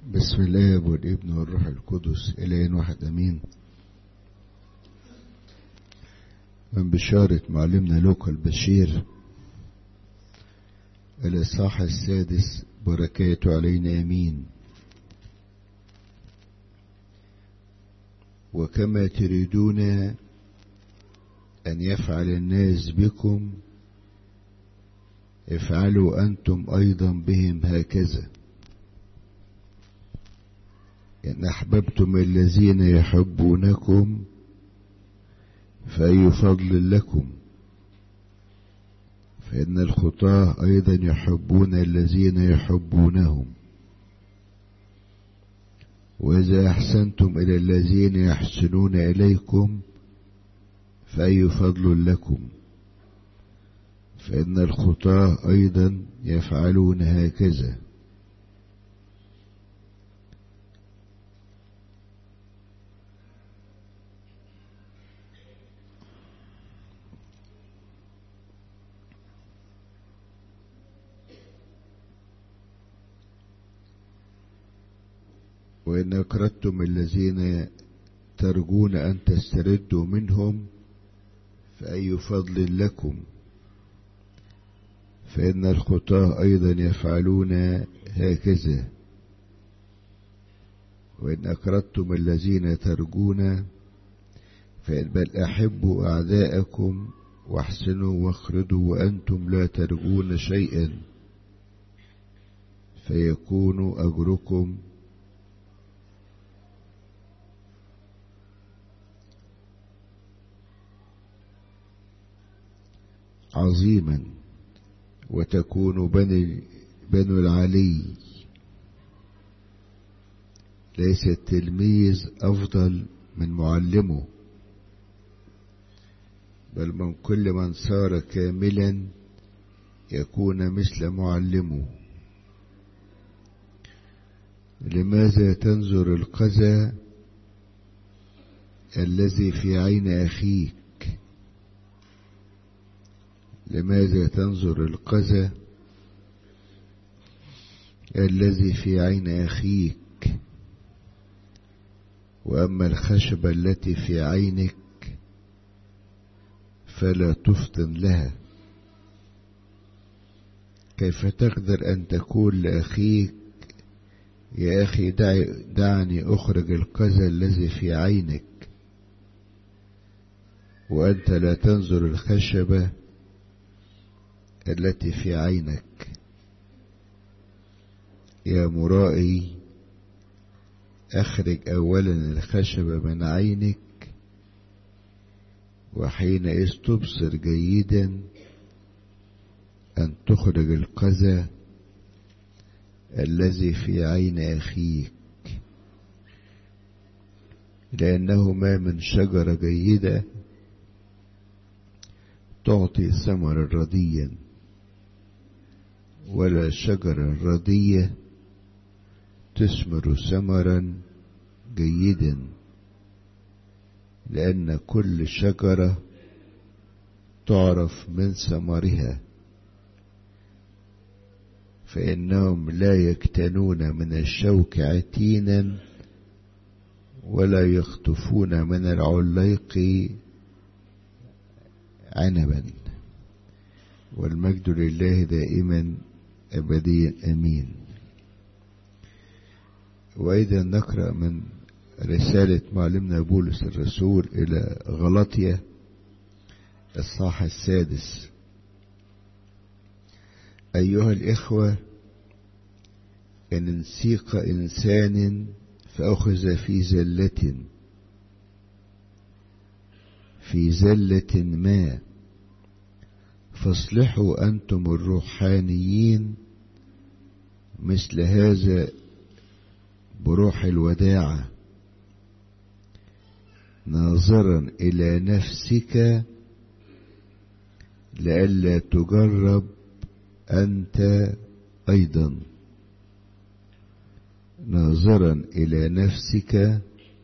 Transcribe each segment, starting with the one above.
بسم الله والابن والروح القدس إله واحد أمين. من بشارة معلمنا لوقا البشير الإصحاح 6 بركاته علينا أمين. وكما تريدون أن يفعل الناس بكم افعلوا أنتم أيضا بهم هكذا. إن أحببتم الذين يحبونكم فأي فضل لكم، فإن الخطاة أيضا يحبون الذين يحبونهم. وإذا أحسنتم إلى الذين يحسنون إليكم فأي فضل لكم، فإن الخطاة أيضا يفعلون هكذا. وإن أكرهتم الذين ترجون أن تستردوا منهم فأي فضل لكم، فإن الخطاة أيضا يفعلون هكذا. وإن أكرهتم الذين ترجون بل أحبوا أعداءكم واحسنوا واخرجوا وأنتم لا ترجون شيئا، فيكون أجركم عظيما، وتكون بنو العلي. ليس التلميذ أفضل من معلمه، بل من كل من صار كاملا يكون مثل معلمه. لماذا تنظر القذى الذي في عين أخيك؟ لماذا تنظر القذى الذي في عين أخيك، وأما الخشبة التي في عينك فلا تفطن لها؟ كيف تقدر أن تقول لأخيك يا أخي دعني أخرج القذى الذي في عينك، وأنت لا تنظر الخشبة التي في عينك؟ يا مرائي، أخرج أولا الخشبة من عينك، وحينئذ تبصر جيدا أن تخرج القذى الذي في عين أخيك. لأنه ما من شجرة جيدة تعطي ثمرا رديا، ولا شجرة ردية تثمر ثمرا جيدا، لأن كل شجرة تعرف من ثمرها. فإنهم لا يكتنون من الشوك عتينا، ولا يخطفون من العليق عنبا. والمجد لله دائما أبديا أمين. وأيضا نقرأ من رسالة معلمنا بولس الرسول إلى غلطية الإصحاح 6. أيها الإخوة، إن انسيق إنسان فأخذ في زلة ما، فاصلحوا أنتم الروحانيين مثل هذا بروح الوداعة، ناظرا إلى نفسك لئلا تجرب أنت أيضا. ناظرا إلى نفسك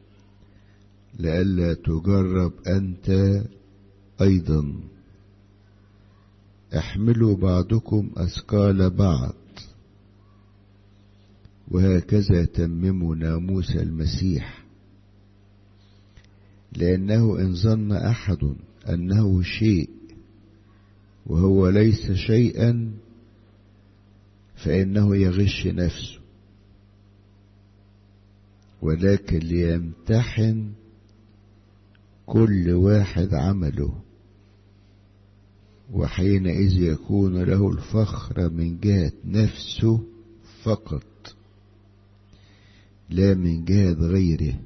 لئلا تجرب أنت أيضا. احملوا بعضكم أثقال بعض، وهكذا تمموا ناموس المسيح. لأنه إن ظن أحد أنه شيء وهو ليس شيئا فإنه يغش نفسه، ولكن ليمتحن كل واحد عمله، وحينئذ يكون له الفخر من جهة نفسه فقط لا من جهة غيره،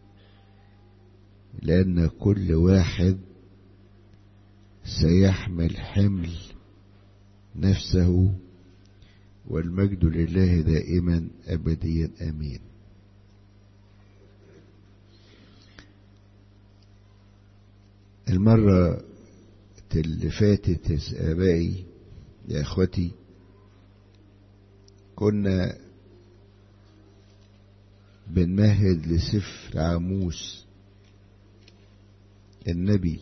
لأن كل واحد سيحمل حمل نفسه. والمجد لله دائما أبديا آمين. المرة اللي فاتت يا آبائي يا أخوتي كنا بنمهد لسفر عاموس النبي،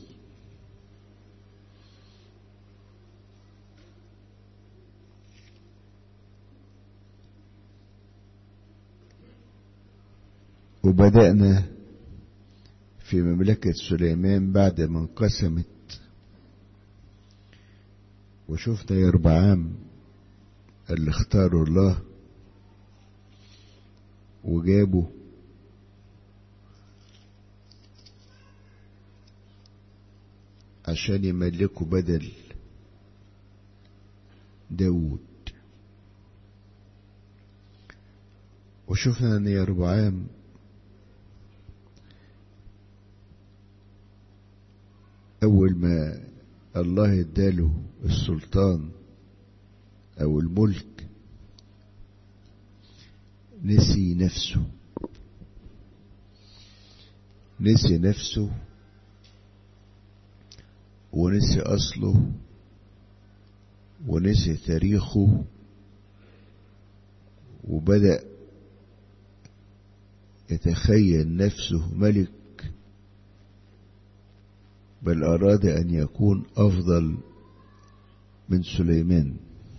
وبدأنا في مملكة سليمان بعد ما انقسمت، وشفنا يربعام اللي اختاروا الله وجابوا عشان يملكوا بدل داود. وشفنا ان يربعام أول ما الله اداله السلطان أو الملك نسي نفسه ونسي أصله ونسي تاريخه، وبدأ يتخيل نفسه ملك، بل أراد أن يكون أفضل من سليمان.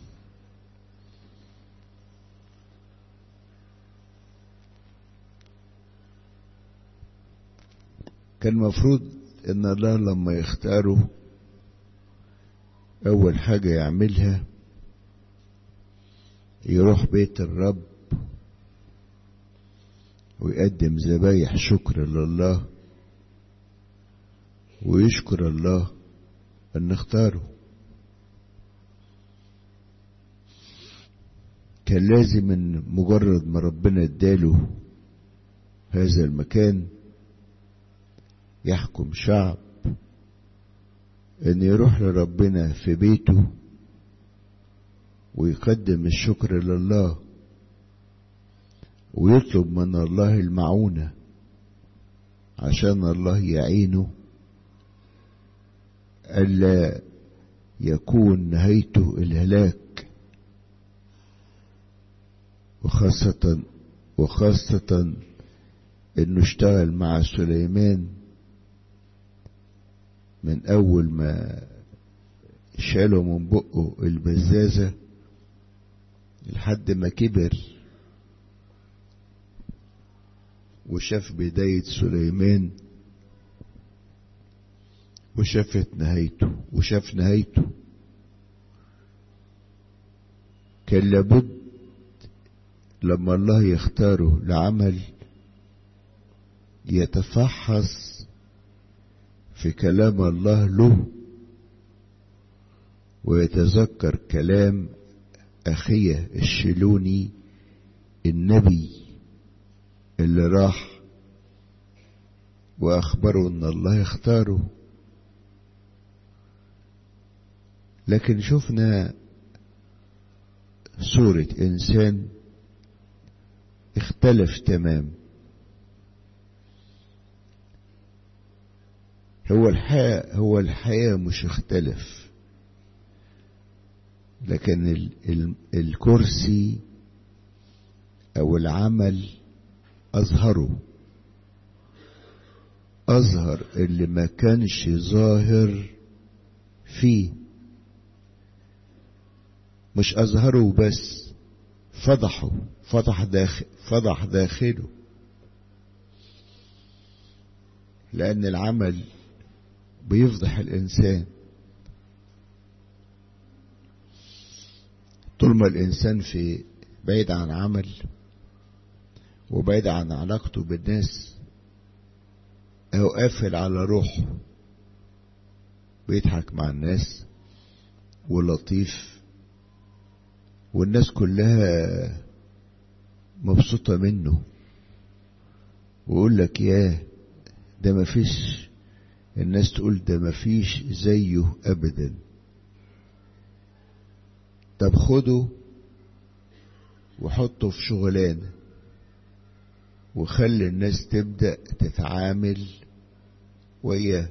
كان مفروض أن الله لما يختاره أول حاجة يعملها يروح بيت الرب ويقدم ذبايح شكر لله ويشكر الله أن اختاره. كان لازم ان مجرد ما ربنا اداله هذا المكان يحكم شعب ان يروح لربنا في بيته ويقدم الشكر لله ويطلب من الله المعونة عشان الله يعينه ألا يكون نهايته الهلاك، وخاصة انه اشتغل مع سليمان من اول ما شالوا من بقه البزازة لحد ما كبر وشاف بداية سليمان وشاف نهايته. كان لابد لما الله يختاره لعمل يتفحص في كلام الله له ويتذكر كلام أخيه الشيلوني النبي اللي راح وأخبره أن الله يختاره. لكن شفنا صورة إنسان اختلف تمام. هو الحياة مش اختلف، لكن الكرسي او العمل اظهر اللي ما كانش ظاهر فيه. مش اظهره بس، فضح داخله، لأن العمل بيفضح الإنسان. طول ما الإنسان في بعيد عن عمل وبعيد عن علاقته بالناس أو قافل على روحه، بيضحك مع الناس ولطيف والناس كلها مبسوطة منه، ويقول لك ياه ده مفيش، الناس تقول ده مفيش زيه أبدا. طب خده وحطه في شغلانة وخلي الناس تبدأ تتعامل وياه،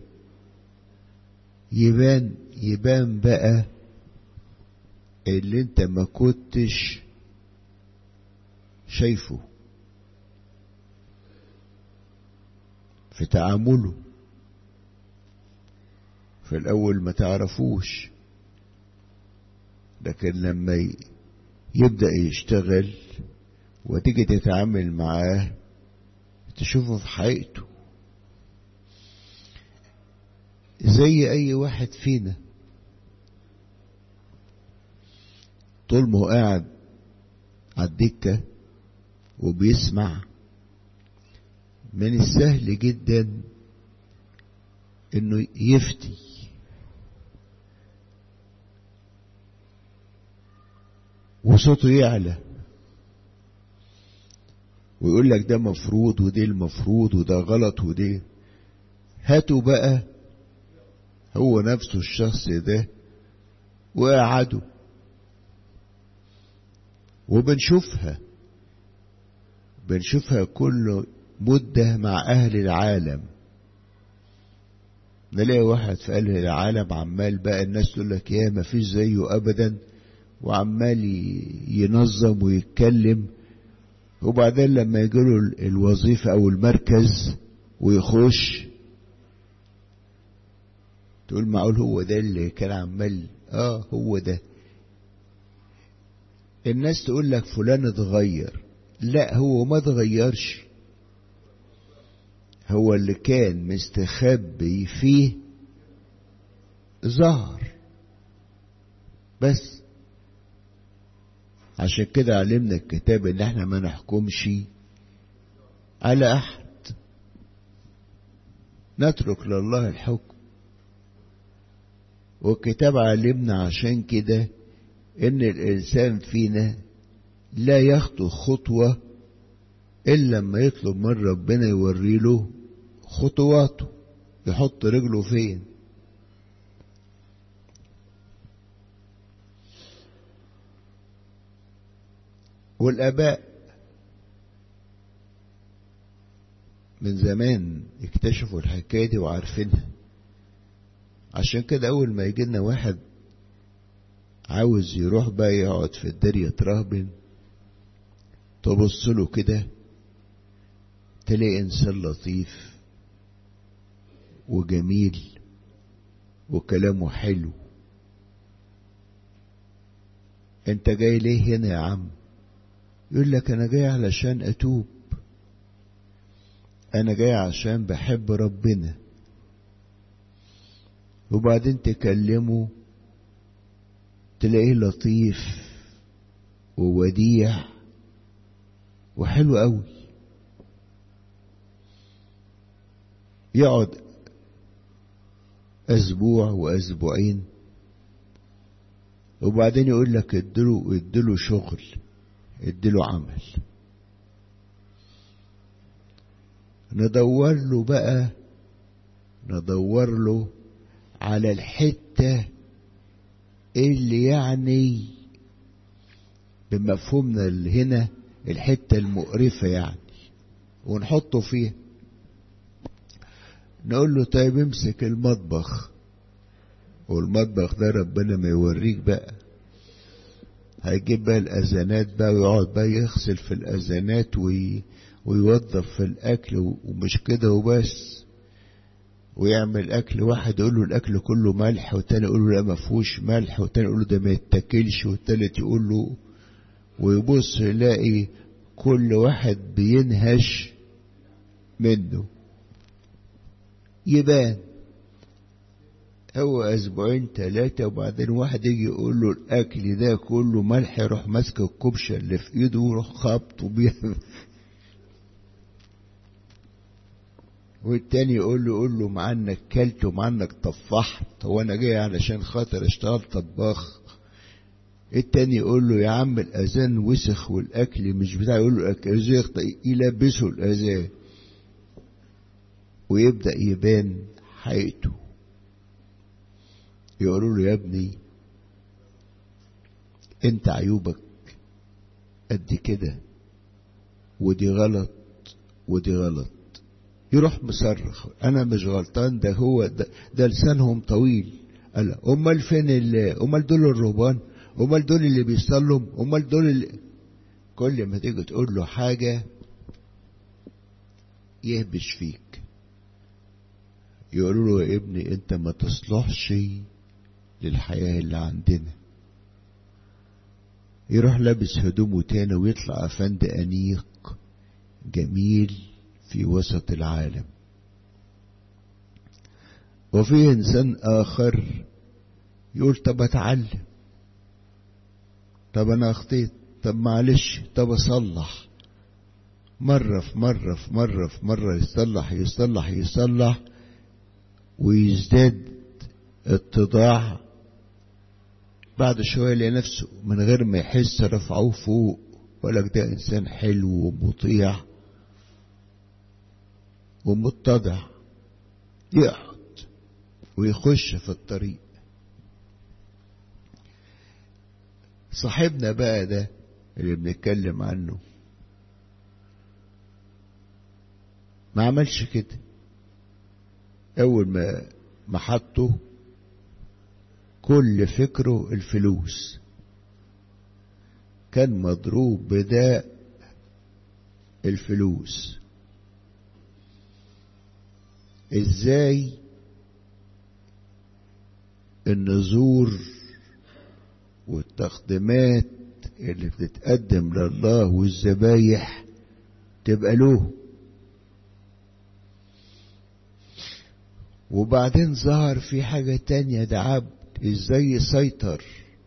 يبان بقى اللي انت ما كنتش شايفه في تعامله في الأول، ما تعرفوش، لكن لما يبدأ يشتغل وتيجي تتعامل معاه تشوفه في حقيقته زي أي واحد فينا. طول ما هو قاعد على الدكة وبيسمع، من السهل جدا انه يفتي وصوته يعلى ويقول لك ده مفروض ودي المفروض وده غلط ودي. هاتوا بقى هو نفسه الشخص ده وقعدوا، وبنشوفها كل مدة مع أهل العالم. نلاقي واحد في أهل العالم عمال بقى الناس تقول لك يا ما فيش زيه أبدا، وعمال ينظم ويتكلم، وبعدين لما يجيله الوظيفة أو المركز ويخش تقول معقول هو ده اللي كان عمال؟ هو ده. الناس تقول لك فلان اتغير، لا هو ما اتغيرش، هو اللي كان مستخبي فيه ظهر بس. عشان كده علمنا الكتاب ان احنا ما نحكمش على احد، نترك لله الحكم. والكتاب علمنا عشان كده ان الانسان فينا لا يخطو خطوة الا لما يطلب من ربنا يوري له خطواته، يحط رجله فين. والآباء من زمان اكتشفوا الحكاية دي وعارفينها. عشان كده أول ما يجي لنا واحد عاوز يروح بقى يقعد في الدار يترهبن، تبص له كده تلاقي إنسان لطيف وجميل وكلامه حلو. انت جاي ليه هنا يا عم؟ يقول لك انا جاي علشان اتوب، انا جاي عشان بحب ربنا. وبعدين تكلمه تلاقيه لطيف ووديع وحلو قوي. يقعد اسبوع واسبوعين وبعدين يقول لك اديله شغل، اديله عمل. ندور له على الحتة اللي يعني بمفهومنا اللي هنا الحتة المقرفة يعني، ونحطه فيها. نقول له طيب امسك المطبخ، والمطبخ ده ربنا ما يوريك بقى، هيجيب بقى الأذانات بقى ويقعد بقى يغسل في الأذانات ويوظف في الأكل، ومش كده وبس، ويعمل أكل. واحد يقول له الأكل كله ملح، والتاني يقول له لا ما فيهوش ملح، والتاني يقول له ده ما يتاكلش، والتالت يقول له ويبص يلاقي كل واحد بينهش منه. يبان هو اسبوعين 3 وبعدين واحد يجي يقول له الاكل ده كله ملح، يروح ماسك الكبشه اللي في ايده ويروح خابطه بيها. والتاني يقول له مع انك كلت ومع انك طفحت، هو انا جاي علشان خاطر اشتغل طباخ؟ التاني يقول له يا عم الاذان وسخ والاكل مش بتاع، يقول له يلبسه الاذان ويبدأ يبان حقيقته. يقولوا له يا ابني انت عيوبك قد كده، ودي غلط ودي غلط. يروح مصرخ انا مش غلطان، ده هو ده لسانهم طويل. قال امال فين امال دول الرهبان، امال دول اللي بيصلوا، امال دول اللي كل ما تيجي تقول له حاجه يهبش فيك. يقولوا له يا ابني انت ما تصلحش للحياه اللي عندنا. يروح لابس هدومه تاني ويطلع افند انيق جميل في وسط العالم. وفي انسان اخر يقول طب اتعلم، طب انا اخطيت، طب معلش، طب اصلح. مرة في مرة في مرة في مرة يصلح ويزداد اتضاع. بعد شوية يلاقي نفسه من غير ما يحس رفعوه فوق، ولك ده انسان حلو ومطيع ومتضع. يقعد ويخش في الطريق. صاحبنا بقى ده اللي بنتكلم عنه ما عملش كده. اول ما حطه كل فكره الفلوس، كان مضروب بداء الفلوس. ازاي النذور والتقديمات اللي بتتقدم لله والذبايح تبقى له. وبعدين ظهر في حاجة تانية، ده عبد ازاي يسيطر.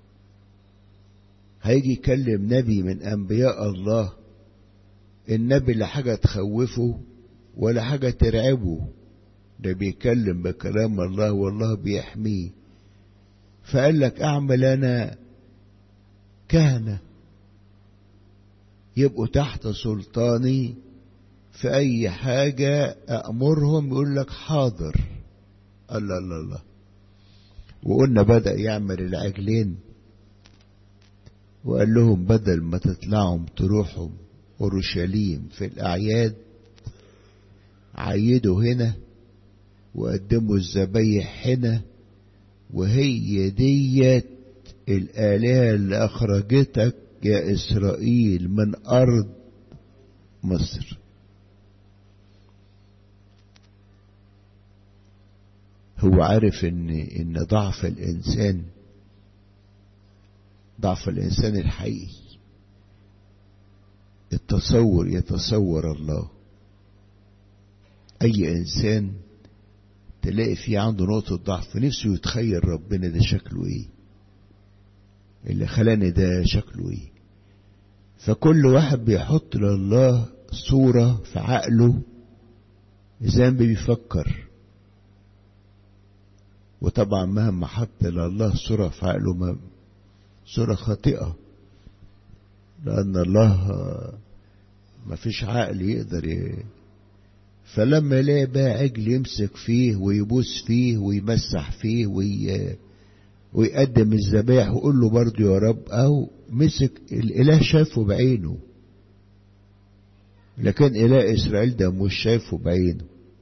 هيجي يكلم نبي من انبياء الله، النبي لا حاجة تخوفه ولا حاجة ترعبه، ده بيكلم بكلام الله والله بيحميه. فقال لك اعمل انا كهنة يبقوا تحت سلطاني، في اي حاجة امرهم يقول لك حاضر. الله الله الله. وقلنا بدأ يعمل العجلين، وقال لهم بدل ما تطلعوا تروحوا اورشليم في الاعياد، عيدوا هنا وقدموا الذبايح هنا، وهي ديت الآلهة اللي أخرجتك يا إسرائيل من أرض مصر. هو عارف إن ضعف الإنسان الحقيقي يتصور الله. أي إنسان تلاقي فيه عنده نقطة ضعف، نفسه يتخيل ربنا ده شكله إيه، اللي خلاني ده شكله إيه. فكل واحد بيحط لله صورة في عقله زي ما بيفكر. وطبعا مهما حط لله صورة في عقله صورة خاطئة، لأن الله ما فيش عقل يقدر فلما يلاقي بقى عجل يمسك فيه ويبوس فيه ويمسح فيه ويقدم الذبائح ويقول له برضه يا رب، أو مسك الإله شافه بعينه، لكن إله إسرائيل ده مش شايفه بعينه،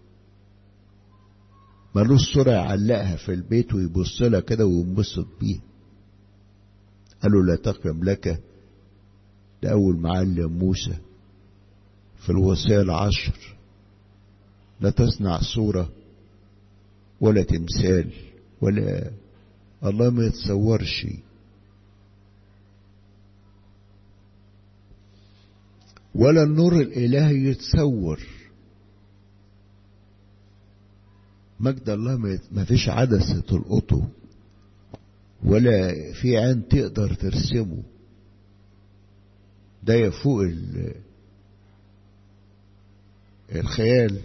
ملوش صورة يعلقها في البيت ويبص لها كده وينبسط بيها. قالوا لا تقم لك، ده أول معلم موسى في الوصايا 10، لا تصنع صورة ولا تمثال، ولا الله ما يتصورش. ولا النور الإلهي يتصور. مجد الله ما فيش عدسة تلقطه، ولا في عين تقدر ترسمه. ده يفوق الخيال.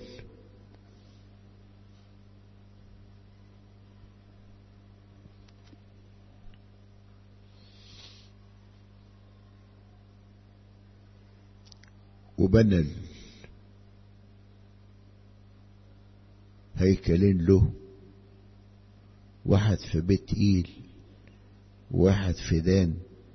وبنى هيكلين له، واحد في بيت إيل وواحد في دان.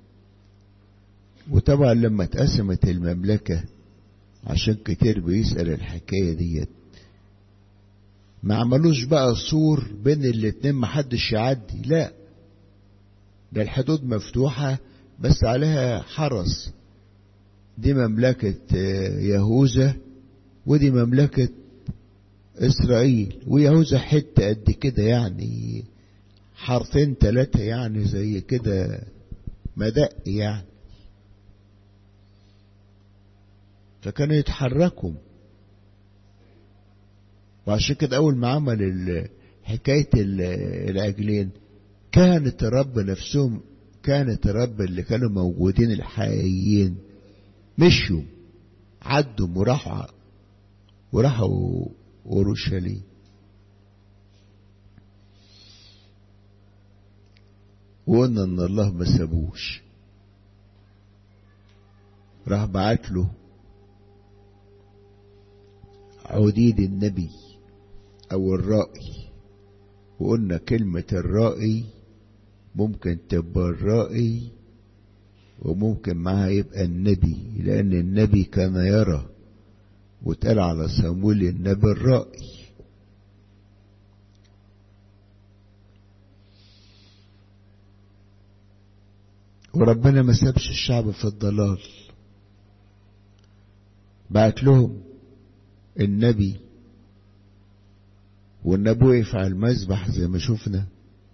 وطبعا لما اتقسمت المملكة، عشان كتير بيسأل الحكاية ديت، ما عملوش بقى سور بين الاتنين محدش يعدي، لا، ده الحدود مفتوحة بس عليها حرس. دي مملكة يهوذا ودي مملكة إسرائيل، ويهوذا حتة قد كده يعني، حرفين 3 يعني زي كده مدق يعني. فكانوا يتحركوا. وعشان كده أول ما عمل حكاية العجلين، كانت الرب نفسهم، كانت الرب اللي كانوا موجودين الحقيقيين مشوا عدوا وراحوا أورشليم. وقلنا ان الله ما سابوش، راح بعت له عديد النبي او الرائي. وقلنا كلمة الرائي ممكن تبقى الرائي وممكن معها يبقى النبي، لان النبي كان يرى، واتقال على صمويل النبي الرائي. وربنا ما سابش الشعب في الضلال، بعت لهم النبي، والنبي وقف على المذبح زي ما شفنا،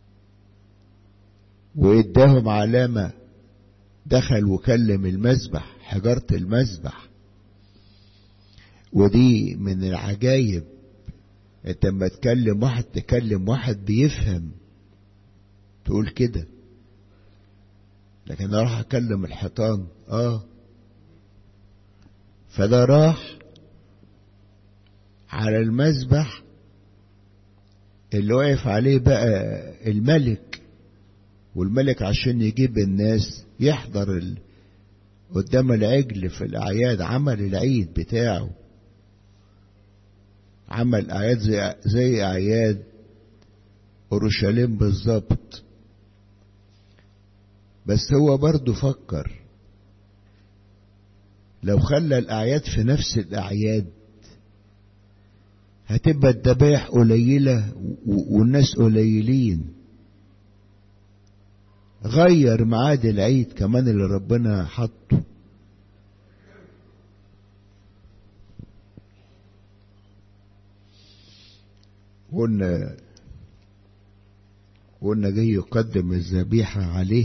واداهم علامة، دخل وكلم المذبح، حجارة المذبح. ودي من العجايب، انت لما تكلم واحد بيفهم تقول كده، لكن انا راح اكلم الحيطان. فده راح على المذبح اللي واقف عليه بقى الملك، والملك عشان يجيب الناس يحضر قدام العجل في الأعياد. عمل العيد بتاعه، عمل أعياد زي أعياد أورشليم بالظبط. بس هو برضو فكر لو خلى الأعياد في نفس الأعياد هتبقى الذبائح قليلة والناس قليلين. غير ميعاد العيد كمان اللي ربنا حطه. قلنا جاي يقدم الذبيحة عليه،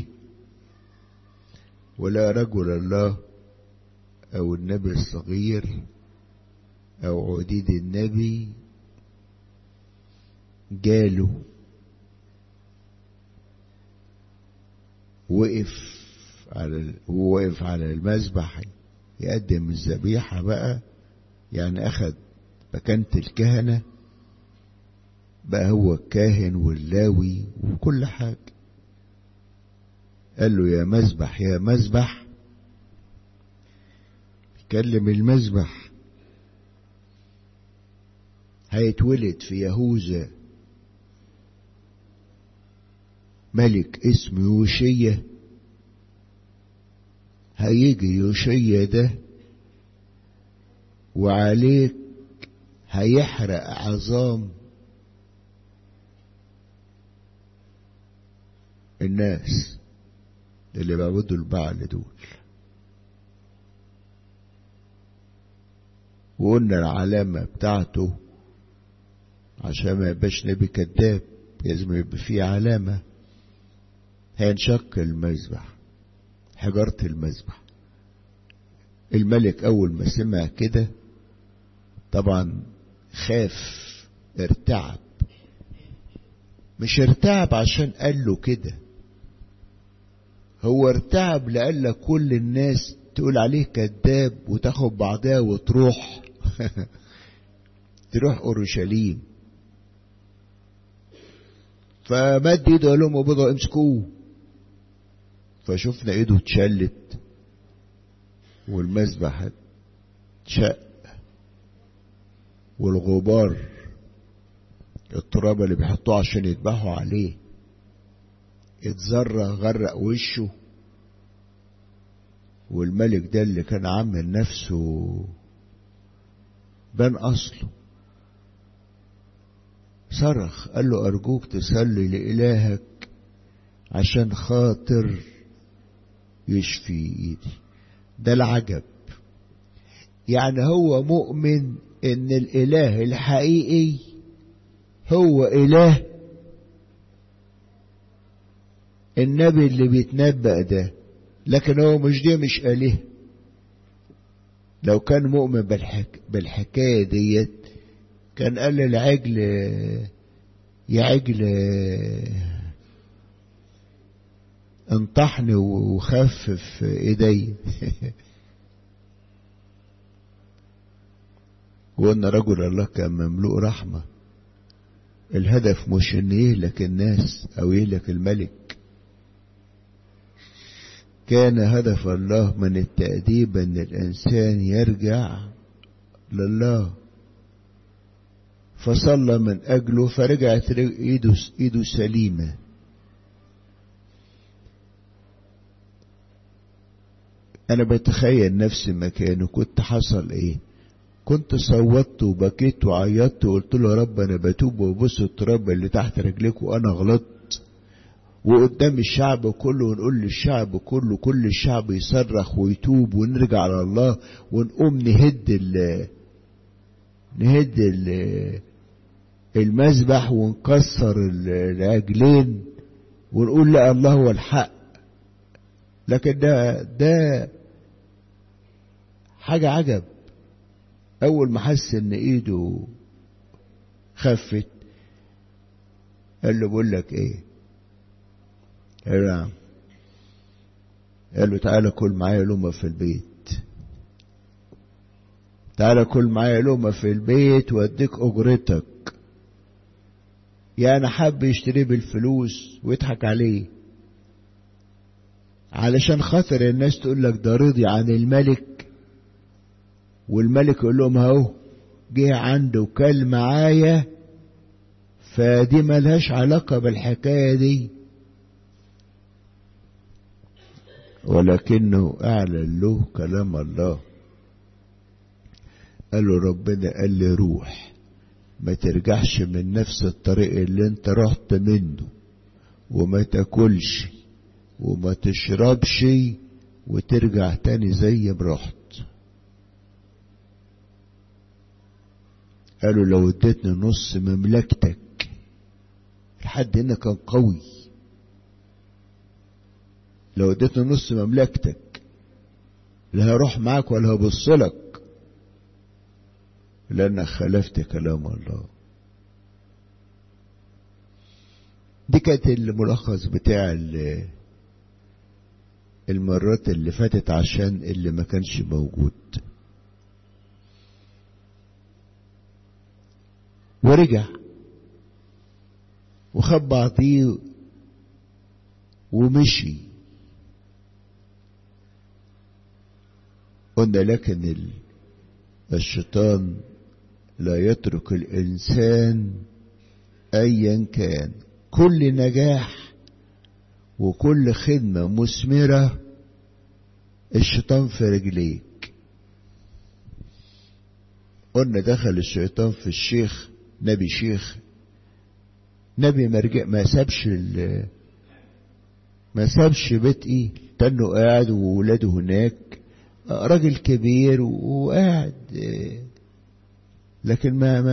ولا رجل الله او النبي الصغير او عديد النبي جاله، وقف على المذبح يقدم الذبيحة بقى، يعني اخد مكانة الكهنة بقى، هو الكاهن واللاوي وكل حاجة. قال له يا مذبح يا مذبح، كلم المذبح. هيتولد في يهوذا ملك اسمه يوشيا. هيجي يوشيا ده وعليك هيحرق عظام الناس اللي بيعبدوا البعل دول. وقلنا العلامة بتاعته عشان ما يبقاش نبي كذاب لازم يبقى فيه علامة. هينشق المذبح، حجارة المذبح الملك أول ما سمع كده طبعا خاف، ارتعب. مش ارتعب عشان قال له كده، هو ارتعب لألا كل الناس تقول عليه كذاب وتاخد بعضها وتروح تروح أورشليم. فمد ايده قال لهم وبضعوا امسكوه، فشفنا ايده اتشلت والمذبح اتشق والغبار التراب اللي بيحطوه عشان يذبحوا عليه اتزرع غرق وشه. والملك ده اللي كان عامل نفسه بان اصله صرخ، قال له ارجوك تصلي لإلهك عشان خاطر يشفي ايدي. ده العجب، يعني هو مؤمن ان الاله الحقيقي هو اله النبي اللي بيتنبأ ده، لكن هو مش اله. لو كان مؤمن بالحكاية ديت كان قال للعجل يا عجل انطحني وخفف ايدي. وان رجل الله كان مملوء رحمة. الهدف مش ان يهلك الناس او يهلك الملك، كان هدف الله من التأديب ان الانسان يرجع لله، فصلى من اجله فرجعت ايده سليمة. انا بتخيل نفسي مكانه كنت حصل ايه، كنت صوتت وبكيت وعيطت وقلت له يا رب انا بتوب وبص التراب اللي تحت رجليك وانا غلطت، وقدام الشعب كله ونقول للشعب كله، كل الشعب يصرخ ويتوب ونرجع على الله ونقوم نهد المذبح ونكسر العجلين ونقول لا الله هو الحق. لكن ده حاجة عجب. اول ما حس ان ايده خفت قال له بقول لك ايه، قال له تعالى كل معايا لقمة في البيت، تعالى كل معايا لقمة في البيت واديك اجرتك. يعني حب يشتريه بالفلوس ويضحك عليه علشان خاطر الناس تقول لك ده رضي عن الملك، والملك يقول لهم اهو جه عنده وكل معايا، فدي ملهاش علاقة بالحكاية دي. ولكنه اعلن له كلام الله، قال له ربنا قال لي روح ما ترجعش من نفس الطريق اللي انت رحت منه، وما تاكلش وما تشربش وترجع تاني زي ما رحت. قالوا لو اديتني نص مملكتك، الحد هنا كان قوي، لو اديتني نص مملكتك لا هروح معاك ولا هبصلك لانك خالفت كلام الله. دي كانت الملخص بتاع المرات اللي فاتت عشان اللي ما كانش موجود. ورجع وخد بعضيه ومشي. قلنا لكن الشيطان لا يترك الإنسان أيا كان. كل نجاح وكل خدمة مثمرة الشيطان في رجليك. قلنا دخل الشيطان في الشيخ، نبي شيخ، نبي ما سابش بيت ايه، تنه قاعد وولاده هناك، راجل كبير وقاعد، لكن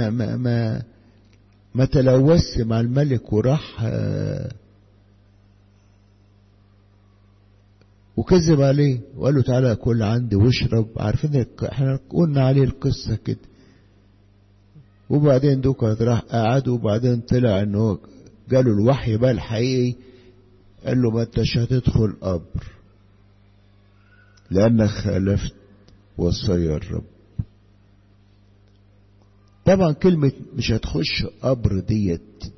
ما تلوث مع الملك وراح وكذب عليه وقال له تعالى كل عندي واشرب. عارفين احنا قلنا عليه القصة كده. وبعدين دوكا راح قعد، وبعدين طلع انه جاله الوحي بقى الحقيقي، قال له ما انتش هتدخل قبر لانك خالفت وصايا الرب. طبعا كلمة مش هتخش قبر ديت،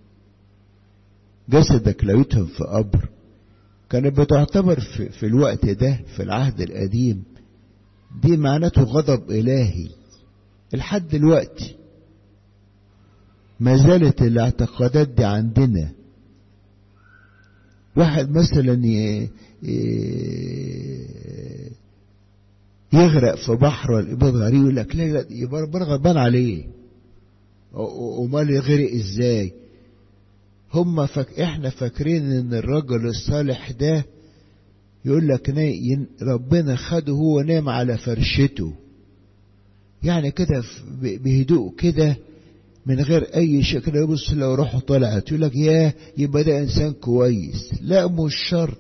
جسدك لا يدفن في قبر، كانت بتعتبر في الوقت ده في العهد القديم دي معناته غضب إلهي. لحد دلوقتي ما زالت الاعتقادات دي عندنا. واحد مثلا يغرق في بحر ولا يبقى غريب، يقول لك لا يبقى ربنا غضبان عليه، امال يغرق ازاي؟ احنا فاكرين ان الرجل الصالح ده يقول لك ربنا خده هو نام على فرشته، يعني كده بهدوء كده من غير اي شيء كده، يبص لو روحه طلعت يقول لك يبقى ده انسان كويس. لا مش شرط.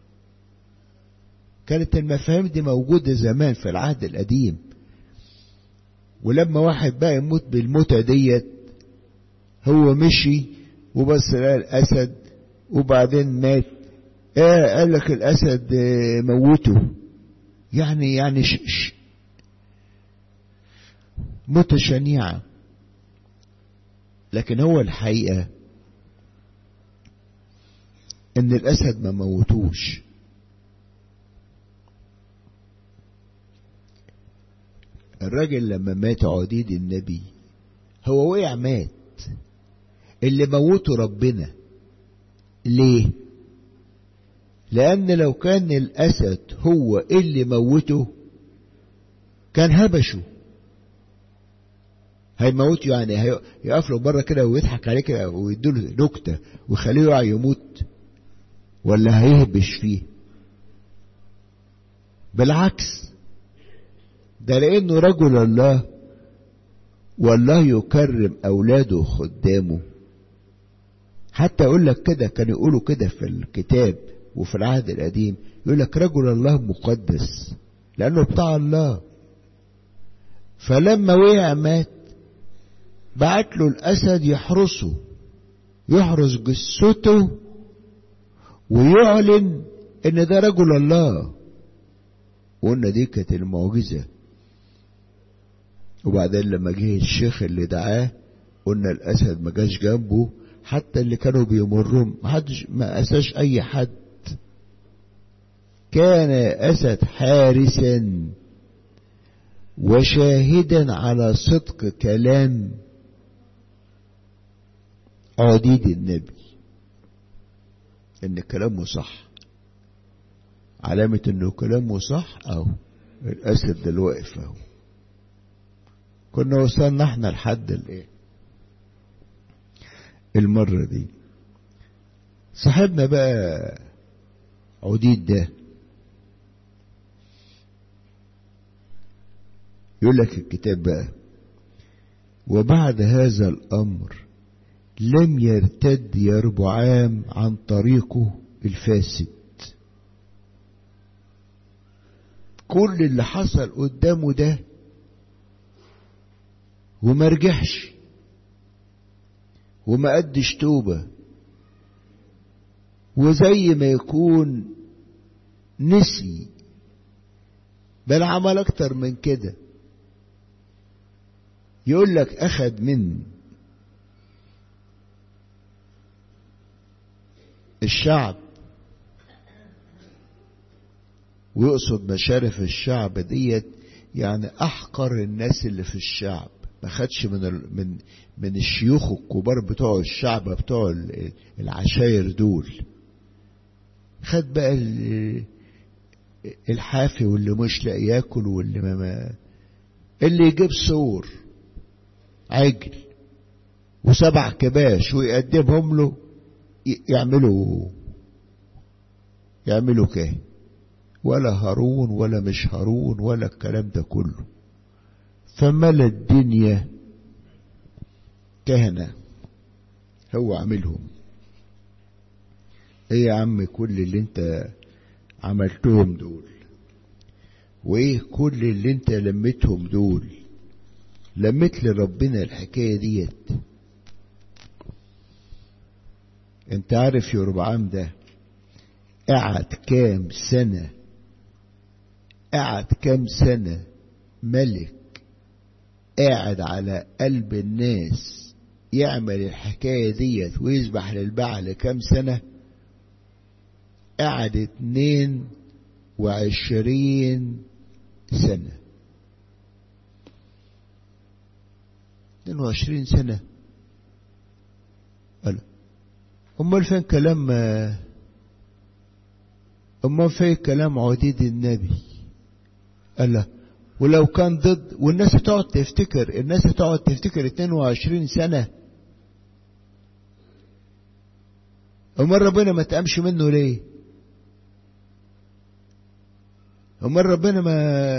كانت المفاهيم دي موجودة زمان في العهد القديم. ولما واحد بقى يموت بالموتة ديت، هو مشي وبص لقى الاسد وبعدين مات، قال لك الاسد موته، يعني موتة شنيعة. لكن هو الحقيقة ان الاسد ما موتوش. الراجل لما مات عديد النبي هو وقع مات، اللي موته ربنا. ليه؟ لان لو كان الاسد هو اللي موته كان هبشه، هيموته، يعني هيقف له بره كده ويضحك عليه كده ويديله نكته ويخليه يقع يموت، ولا هيهبش فيه؟ بالعكس، ده لانه رجل الله والله يكرم اولاده وخدامه. حتى يقول لك كده، كانوا يقولوا كده في الكتاب وفي العهد القديم، يقول لك رجل الله مقدس لانه بتاع الله. فلما وقع مات بعت له الاسد يحرسه، يحرس جثته ويعلن ان ده رجل الله. وقلنا دي كانت المعجزة. وبعدين لما جه الشيخ اللي دعاه قلنا الاسد ما جاش جنبه، حتى اللي كانوا بيمروا ما اساش اي حد. كان اسد حارسا وشاهدا على صدق كلام عديد النبي، ان كلامه صح. علامة انه كلامه صح اهو الاسد ده واقف اهو. كنا وصلنا احنا لحد الايه المرة دي. صاحبنا بقى عديد ده يقول لك الكتاب بقى: وبعد هذا الامر لم يرتد يربعام عن طريقه الفاسد. كل اللي حصل قدامه ده وما رجعش وما قدش توبة، وزي ما يكون نسي، بل عمل اكتر من كده. يقول لك اخد من الشعب، ويقصد مشارف الشعب ديت يعني احقر الناس اللي في الشعب. ما خدش من الشيوخ الكبار بتوع الشعب بتوع العشاير دول، خد بقى الحافي واللي مش لاقي ياكل واللي اللي يجيب سور عجل و7 كباش ويقدمهم له يعملوا كاهن، ولا هارون ولا مش هارون ولا الكلام ده كله. فملا الدنيا كهنة هو عاملهم. ايه يا عم كل اللي انت عملتهم دول؟ وايه كل اللي انت لميتهم دول؟ لميت لربنا الحكاية ديت؟ انت عارف يربعام ده قعد كام سنة؟ قعد كام سنة ملك قاعد على قلب الناس يعمل الحكاية ديت ويذبح للبعل؟ كام سنة؟ قعد 22 سنة. 22 سنة. امال فين كلام عديد النبي؟ قال ولو كان ضد، والناس هتقعد تفتكر 22 سنة. امال ربنا ما تقامش منه ليه؟ امال ربنا ما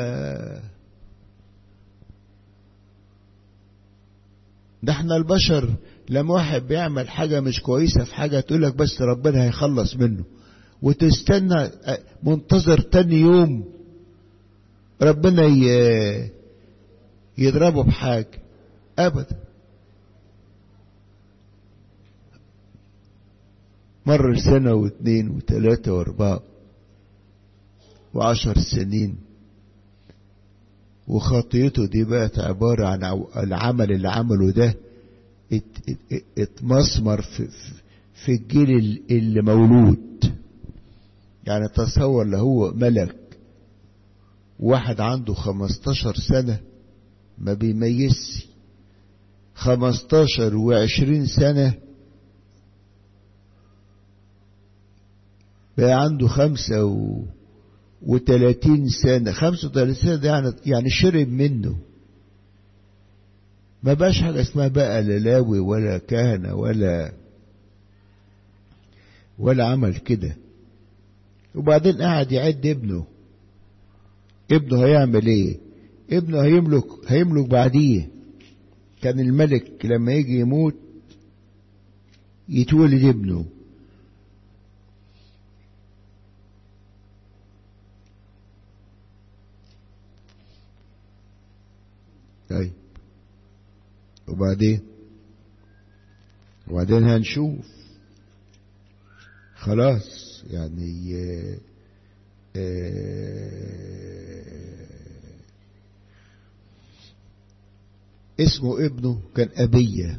ده احنا البشر لما واحد بيعمل حاجة مش كويسة في حاجة تقولك بس ربنا هيخلص منه، وتستنى منتظر تاني يوم ربنا يضربه بحاجة. ابدا. مر سنة واثنين وثلاثة واربعة و10 سنين، وخطيته دي بقت عبارة عن العمل اللي عمله ده اتمسمر في الجيل اللي مولود. يعني تصور له هو ملك، واحد عنده 15 سنة ما بيميزش، 15 و20 سنة بقى عنده 35 سنة. 35 سنة ده يعني شرب منه. ما بقاش حاجة اسمها بقى لاوي ولا كهنة ولا عمل كده. وبعدين قاعد يعد ابنه هيعمل ايه؟ ابنه هيملك بعديه. كان الملك لما يجي يموت يتولد ابنه. طيب وبعدين هنشوف. خلاص يعني اسمه ابنه كان أبية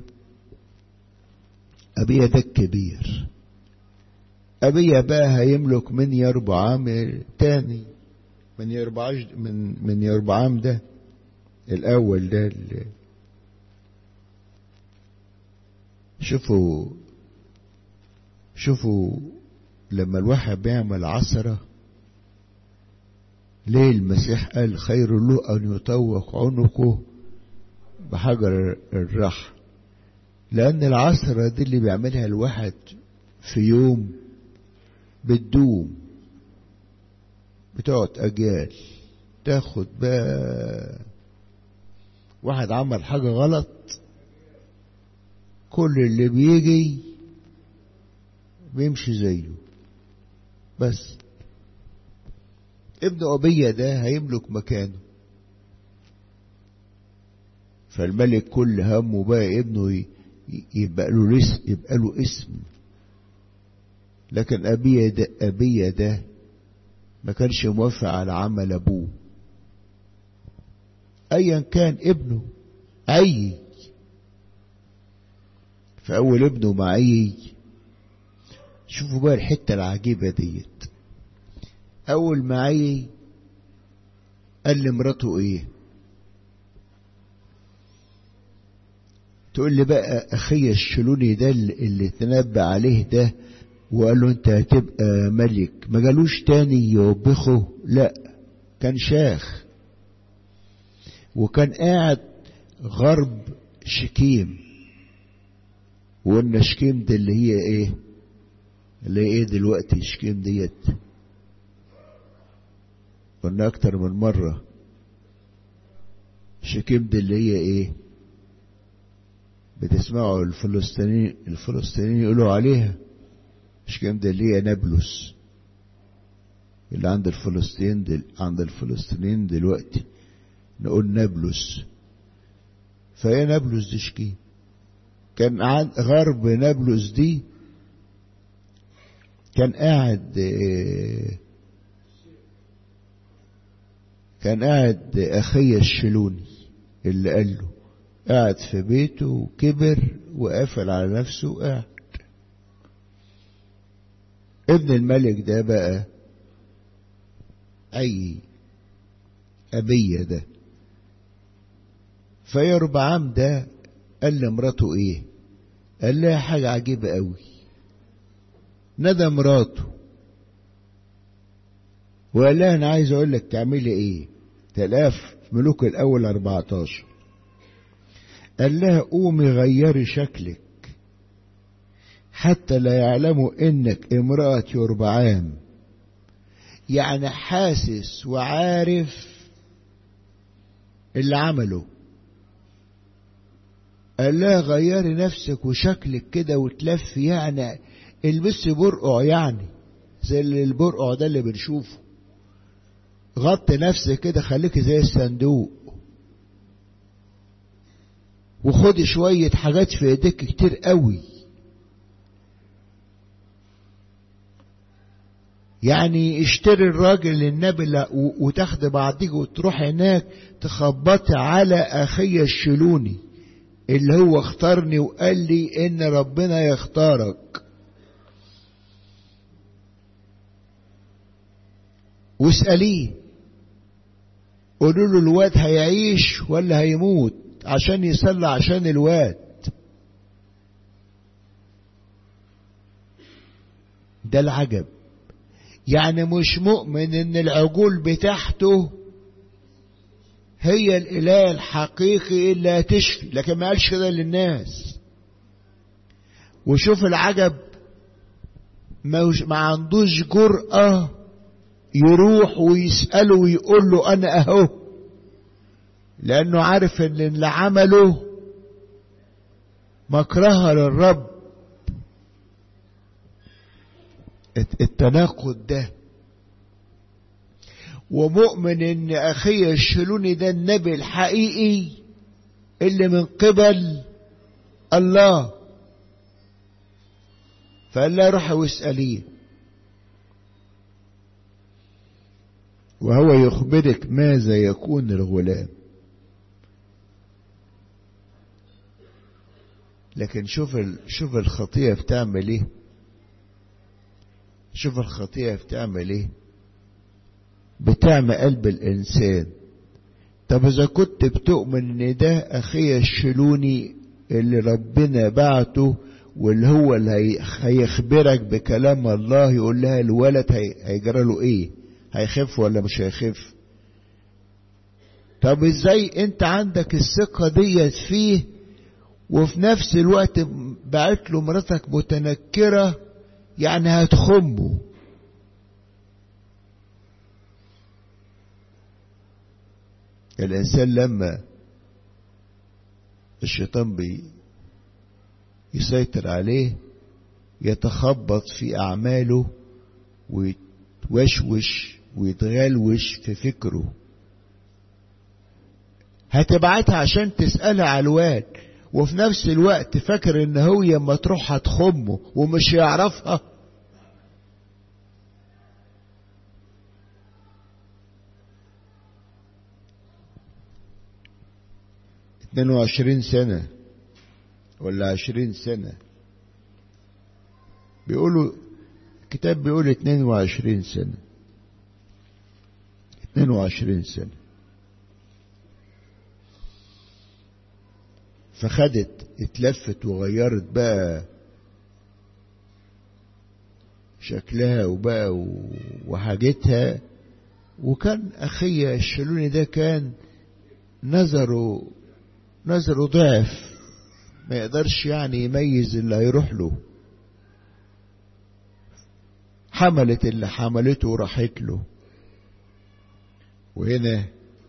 ده الكبير. أبية بقى هيملك من يربعام تاني، من يربعام ده الأول ده. شوفوا لما الواحد بيعمل عثرة ليه المسيح قال خير له أن يطوق عنقه بحجر الرحى؟ لأن العثرة دي اللي بيعملها الواحد في يوم بتدوم، بتقعد أجيال. تاخد بقى واحد عمل حاجة غلط، كل اللي بيجي بيمشي زيه. بس ابن أبية ده هيملك مكانه. فالملك كل همه بقى ابنه يبقى له اسم. لكن أبية ده ما كانش موافق على عمل أبوه أيا كان ابنه. فأول ابنه معي. شوفوا بقى الحتة العجيبة ديت. أول معي قال لمراته إيه؟ تقول لي بقى أخي الشلوني ده اللي تنبأ عليه ده وقال له أنت هتبقى ملك، ما جالوش تاني يوبخه؟ لا، كان شاخ وكان قاعد غرب شكيم. وقلنا شكيم دي اللي هي ايه دلوقتي؟ شكيم ديت قلنا اكتر من مرة. شكيم دي اللي هي ايه؟ بتسمعوا الفلسطينيين يقولوا عليها شكيم دي اللي هي نابلس. اللي عند الفلسطينيين دلوقتي، نقول نابلس. فهي نابلس دي شكيم، كان غرب نابلس دي كان قاعد أخي الشلوني اللي قال له، قاعد في بيته وكبر وقافل على نفسه وقاعد. ابن الملك ده بقى أي أبية ده. فيربعام ده قال لمراته إيه؟ قال لها حاجة عجيبة قوي. ندى مراته وقال لها أنا عايز أقول لك تعملي إيه. تلاقيها في ملوك الأول 14. قال لها قومي غيري شكلك حتى لا يعلموا إنك امرأة يربعام. يعني حاسس وعارف اللي عمله. قال لها غيري نفسك وشكلك كده وتلف، يعني البسي برقع، يعني زي البرقع ده اللي بنشوفه. غطي نفسك كده، خليكي زي الصندوق، وخدي شوية حاجات في ايديك كتير قوي. يعني اشتري الراجل النبلة وتاخدي بعضيك وتروح هناك تخبطي على أخي الشلوني اللي هو اختارني وقال لي إن ربنا يختارك، واسأليه قولوا له الواد هيعيش ولا هيموت عشان يصلي عشان الواد ده. العجب يعني مش مؤمن ان العجول بتاعته هي الاله الحقيقي اللي هتشفي، لكن ما قالش كده للناس. وشوف العجب، ما عندوش جرأة يروح ويسأله ويقول له انا اهو، لانه عارف ان اللي عمله مكرهة للرب. التناقض ده. ومؤمن ان اخي الشلوني ده النبي الحقيقي اللي من قبل الله. فقال له روح واسأليه وهو يخبرك ماذا يكون الغلام. لكن شوف الخطيئة بتعمل ايه. شوف الخطيئة بتعمل ايه. بتعمل قلب الانسان. طب اذا كنت بتؤمن ان ده اخي الشلوني اللي ربنا بعته واللي هو اللي هيخبرك بكلام الله، يقول لها الولد هيجرى له ايه، هيخف ولا مش هيخف. طب ازاي انت عندك الثقة ديت فيه وفي نفس الوقت بعت له مراتك متنكرة، يعني هتخمه. الإنسان لما الشيطان يسيطر عليه يتخبط في أعماله ويتوشوش ويتغلوش في فكره. هتبعتها عشان تسألها على الواد، وفي نفس الوقت فاكر ان هو لما تروح هتخمه ومش يعرفها. ، 22 سنة ولا 20 سنة بيقولوا، الكتاب بيقول 22 سنة 22 سنة. فخدت اتلفت وغيرت بقى شكلها وبقى وحاجتها. وكان اخي الشلوني ده كان نظره ضعف، ما يقدرش يعني يميز اللي هيروح له. حملت اللي حملته وراحت له. وهنا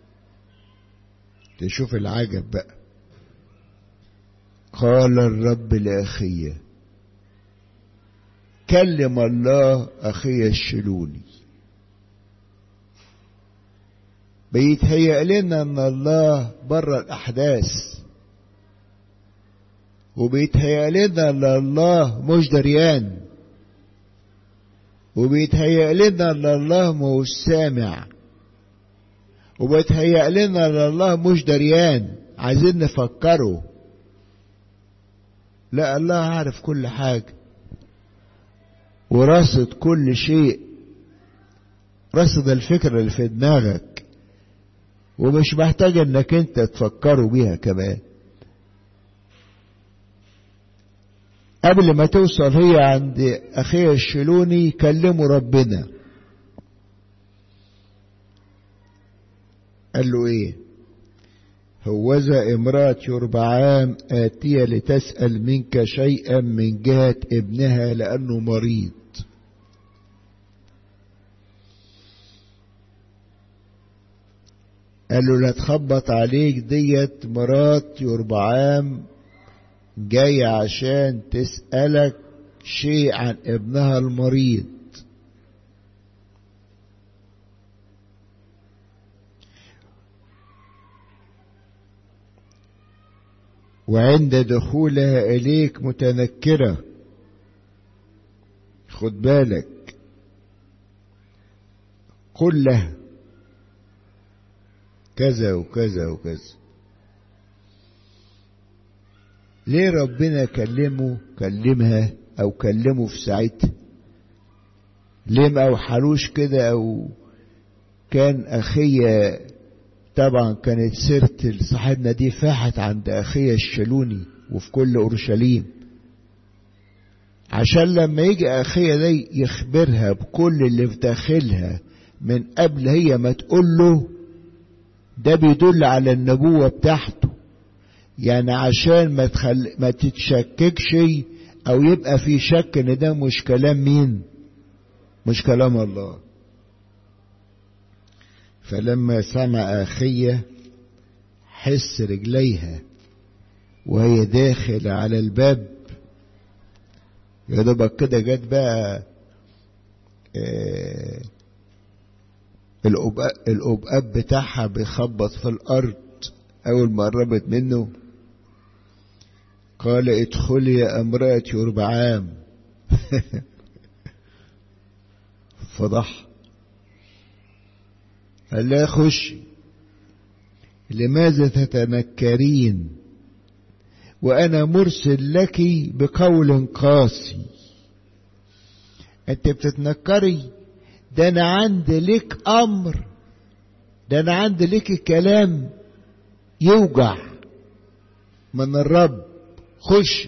تشوف العجب بقى. قال الرب لأخي، كلم الله أخي الشلوني بيتهيأ لنا ان الله بره الاحداث، وبيتهيأ لنا ان الله مش دريان، وبيتهيأ لنا ان الله مش سامع، وبيتهيأ لنا ان الله مش دريان. عايزين نفكره. لا، الله عارف كل حاجة ورصد كل شيء، رصد الفكرة اللي في دماغك، ومش محتاج انك انت تفكروا بيها كمان. قبل ما توصل هي عند اخيه الشلوني كلموا ربنا. قال له ايه؟ هوذا امرأة يربعام آتية لتسأل منك شيئا من جهة ابنها لأنه مريض. قال له لا تخبط عليك، ديت مرات يربعام جاية عشان تسألك شيء عن ابنها المريض. وعند دخولها إليك متنكرة. خد بالك، قل لها كذا وكذا وكذا. ليه ربنا كلمها او كلمه في ساعتها؟ ليه ما اوحلوش كده؟ او كان اخيه، طبعا كانت سيرة صاحبنا دي فاحت عند اخيه الشلوني وفي كل اورشليم، عشان لما يجي اخيه ده يخبرها بكل اللي في داخلها من قبل هي ما تقول له. ده بيدل على النبوة بتاعته، يعني عشان ما تتشككش او يبقى في شك ان ده مش كلام مين؟ مش كلام الله. فلما سمع اخيه حس رجليها وهي داخل على الباب، يا دوبك كده جت بقى الأبقاب بتاعها بيخبط في الأرض. أول ما قربت منه قال ادخلي يا امرأة يربعام. فضح. قال لا خشي، لماذا تتنكرين وأنا مرسل لك بقول قاسي؟ أنت بتتنكري؟ ده أنا عندي لك أمر، ده أنا عندي لك كلام يوجع من الرب. خشي.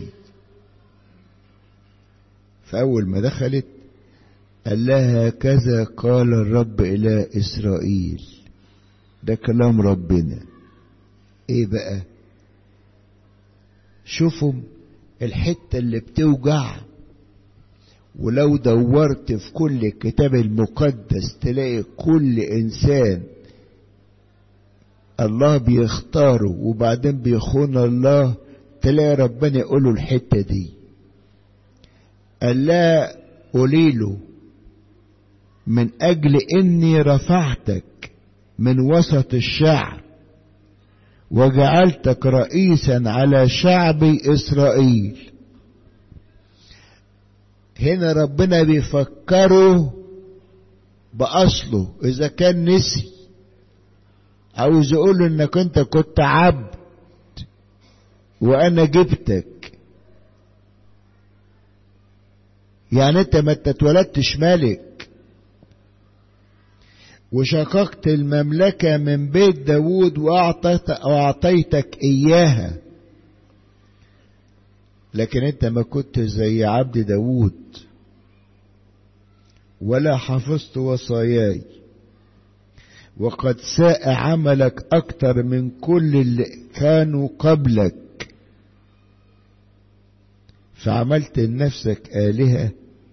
فأول ما دخلت قال لها هكذا قال الرب إلى إسرائيل. ده كلام ربنا. إيه بقى؟ شوفوا الحتة اللي بتوجع، ولو دورت في كل الكتاب المقدس تلاقي كل إنسان الله بيختاره وبعدين بيخون الله، تلاقي ربنا يقوله الحتة دي. قال لا قوليله من أجل إني رفعتك من وسط الشعب وجعلتك رئيسا على شعبي إسرائيل. هنا ربنا بيفكره بأصله. إذا كان نسي عاوز يقول إنك أنت كنت عبد وأنا جبتك، يعني أنت ما اتولدتش ملك، وشققت المملكة من بيت داود وأعطيتك إياها، لكن أنت ما كنت زي عبد داود ولا حفظت وصاياي، وقد ساء عملك أكتر من كل اللي كانوا قبلك، فعملت لنفسك آلهة.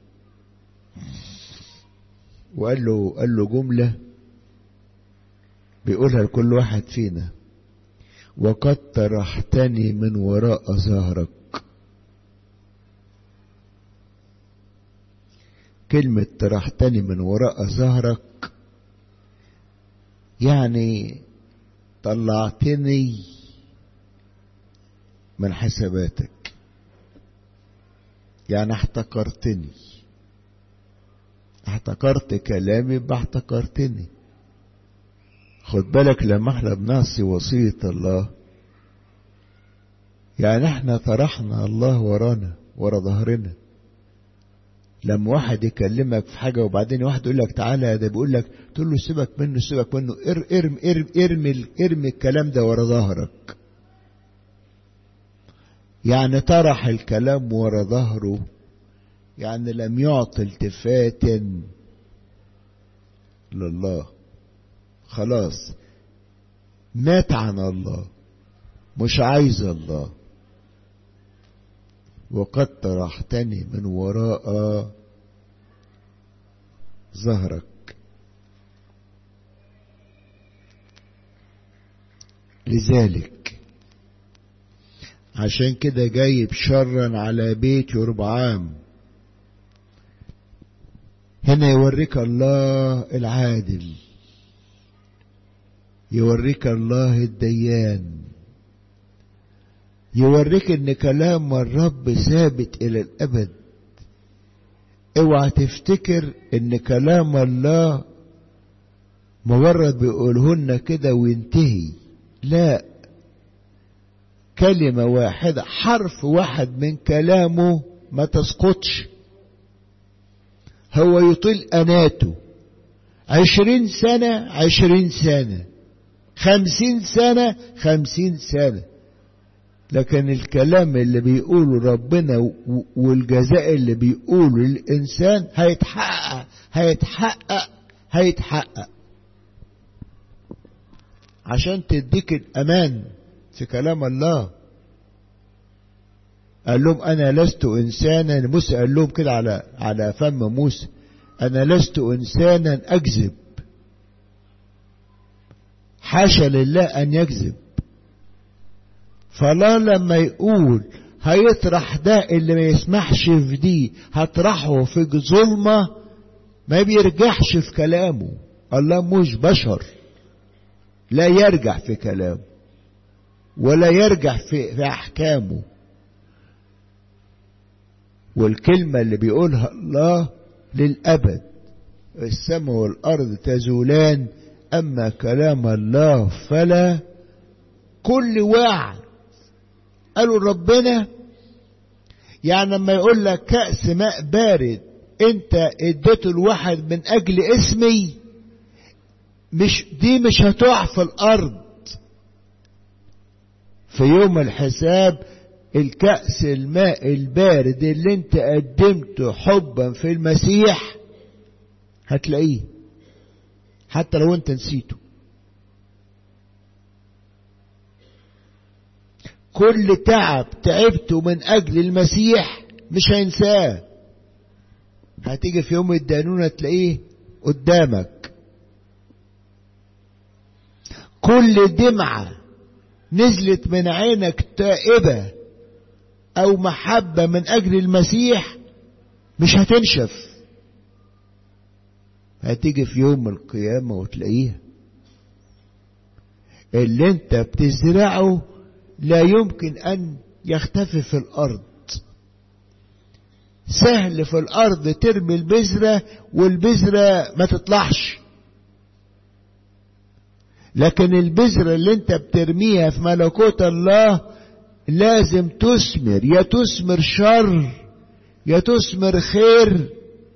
وقال له جملة بيقولها لكل واحد فينا: وقد طرحتني من وراء ظهرك. كلمة طرحتني من وراء ظهرك يعني طلعتني من حساباتك، يعني احتقرتني، احتقرت كلامي باحتقرتني. خد بالك لما احنا بنعصي وصية الله، يعني احنا طرحنا الله ورانا، ورا ظهرنا. لما واحد يكلمك في حاجة وبعدين واحد يقول لك تعالى، ده بيقول لك تقول له سيبك منه سيبك منه، ارمي الكلام ده ورا ظهرك. يعني طرح الكلام ورا ظهره، يعني لم يعطي التفاتا لله، خلاص مات عن الله، مش عايز الله. وقد طرحتني من وراء ظهرك. لذلك عشان كده جايب شرا على بيت يربعام. هنا يوريك الله العادل، يوريك الله الديان، يوريك ان كلام الرب ثابت الى الابد. اوعى تفتكر ان كلام الله مجرد بيقولهن كده وينتهي، لا، كلمة واحدة، حرف واحد من كلامه ما تسقطش. هو يطيل أناته 20 سنة 20 سنة، 50 سنة 50 سنة، لكن الكلام اللي بيقوله ربنا والجزاء اللي بيقوله الإنسان هيتحقق هيتحقق هيتحقق. عشان تديك الأمان في كلام الله. قال لهم أنا لست إنسانا، موسى قال لهم كده على فم موسى، أنا لست إنسانا أكذب، حاشا لله أن يكذب. فلا لما يقول هيطرح ده اللي ما يسمحش في دي، هطرحه في ظلمة، ما بيرجعش في كلامه. الله مش بشر، لا يرجع في كلامه ولا يرجع في أحكامه. والكلمة اللي بيقولها الله للأبد، السماء والأرض تزولان أما كلام الله فلا. كل وعد قالوا ربنا، يعني لما يقول لك كأس ماء بارد انت اديته الواحد من اجل اسمي، مش هتقع في الارض. في يوم الحساب الكأس الماء البارد اللي انت قدمته حبا في المسيح هتلاقيه، حتى لو انت نسيته. كل تعب تعبته من اجل المسيح مش هينساه، هتيجي في يوم الدينونة تلاقيه قدامك. كل دمعة نزلت من عينك تائبة او محبة من اجل المسيح مش هتنشف، هتيجي في يوم القيامة وتلاقيها. اللي انت بتزرعه لا يمكن ان يختفي في الارض. سهل في الارض ترمي البذرة والبذرة ما تطلعش، لكن البذرة اللي انت بترميها في ملكوت الله لازم تثمر، يا تثمر شر يا تثمر خير،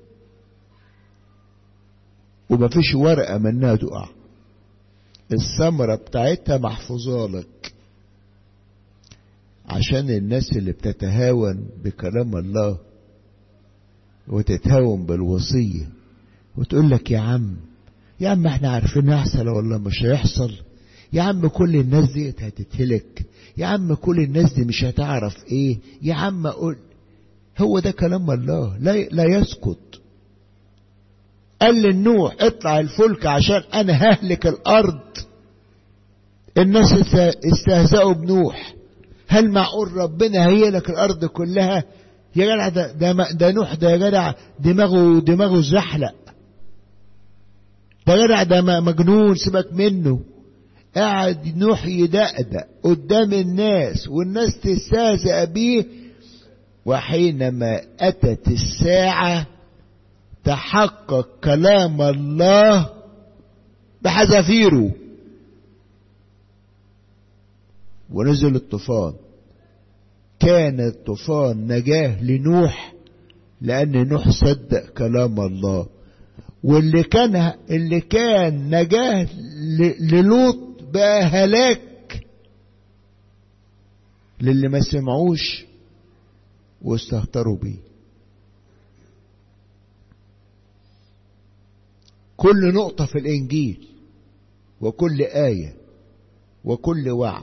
ومفيش ورقة منها تقع. الثمرة بتاعتها محفوظة لك. عشان الناس اللي بتتهاون بكلام الله وتتهاون بالوصية وتقول لك يا عم احنا عارفين يحصل ولا مش هيحصل، يا عم كل الناس دي هتتهلك، يا عم كل الناس دي مش هتعرف ايه، يا عم اقول. هو ده كلام الله، لا يسكت. قال للنوح اطلع الفلك عشان انا ههلك الارض. الناس استهزأوا بنوح. هل معقول ربنا هيهلك الارض كلها؟ يا جدع ده نوح ده يا جدع دماغه زحلق، ده جدع، ده مجنون، سيبك منه. قاعد نوح يدقدق قدام الناس والناس تستهزأ بيه. وحينما أتت الساعة تحقق كلام الله بحذافيره ونزل الطوفان. كان الطوفان نجاة لنوح لأن نوح صدق كلام الله. واللي كان نجاة للوط بقى هلاك للي ما سمعوش واستهتروا بيه. كل نقطة في الإنجيل وكل آية وكل وعد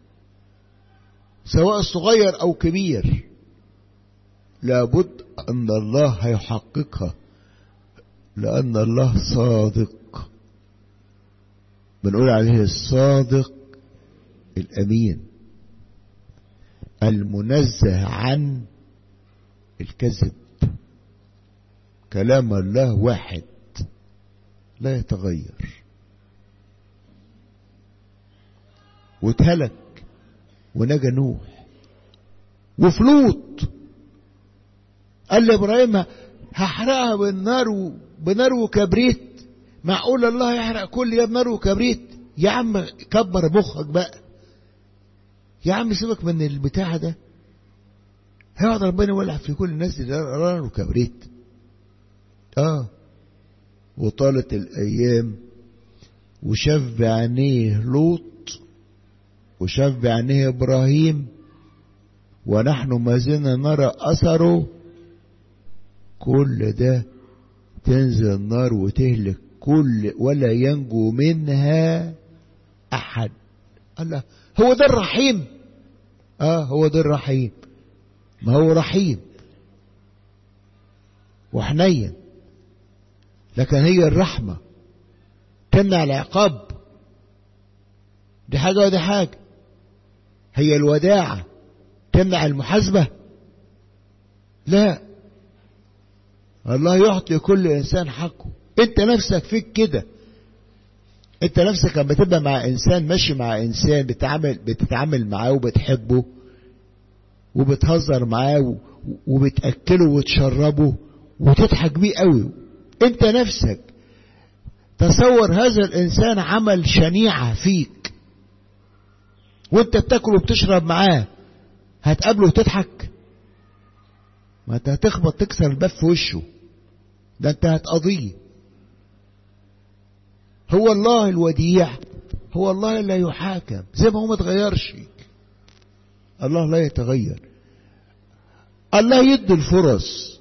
سواء صغير أو كبير لابد أن الله هيحققها، لأن الله صادق. بنقول عليه الصادق الأمين المنزه عن الكذب. كلام الله واحد لا يتغير. واتهلك ونجا نوح. وفي لوط قال لإبراهيم هحرقها بنار وكبريت. معقول الله يحرق كل يوم نار وكبريت؟ يا عم كبر مخك بقى، يا عم سيبك من البتاع ده. هيقعد ربنا يولع في كل الناس دي نار وكبريت؟ وطالت الأيام وشاف بعينيه لوط وشاف بعينيه إبراهيم ونحن ما زلنا نرى أثره. كل ده تنزل النار وتهلك ولا ينجو منها أحد. الله، هو ده الرحيم. هو ده الرحيم. ما هو رحيم وحنين، لكن هي الرحمة تمنع العقاب. دي حاجة ودي حاجة. هي الوداعة تمنع المحاسبة؟ لا، الله يعطي كل إنسان حقه. انت نفسك فيك كده. انت نفسك لما تبقى مع إنسان، ماشي مع إنسان بتتعامل معاه وبتحبه وبتهزر معاه وبتأكله وتشربه وتضحك بيه قوي، انت نفسك تصور هذا الإنسان عمل شنيعة فيك وانت بتاكل وبتشرب معاه، هتقابله وتضحك؟ ما انت هتخبط تكسر الباب في وشه، ده انت هتقضيه. هو الله الوديع، هو الله لا يحاكم، زي ما هو ما تغيرش. الله لا يتغير. الله يدي الفرص،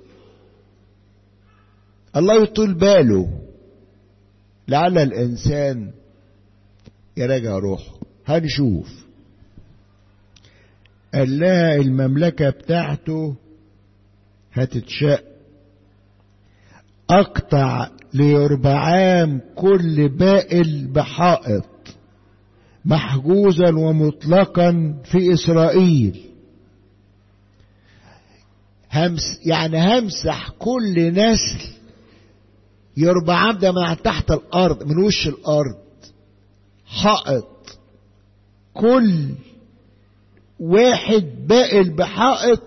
الله يطول باله لعل الإنسان يراجع روحه. هنشوف. قال لها المملكة بتاعته هتتشق. أقطع ليربعام كل بائل بحائط محجوزا ومطلقا في إسرائيل. يعني همسح كل نسل يربعام ده من تحت الأرض، من وش الأرض. حائط، كل واحد بائل بحائط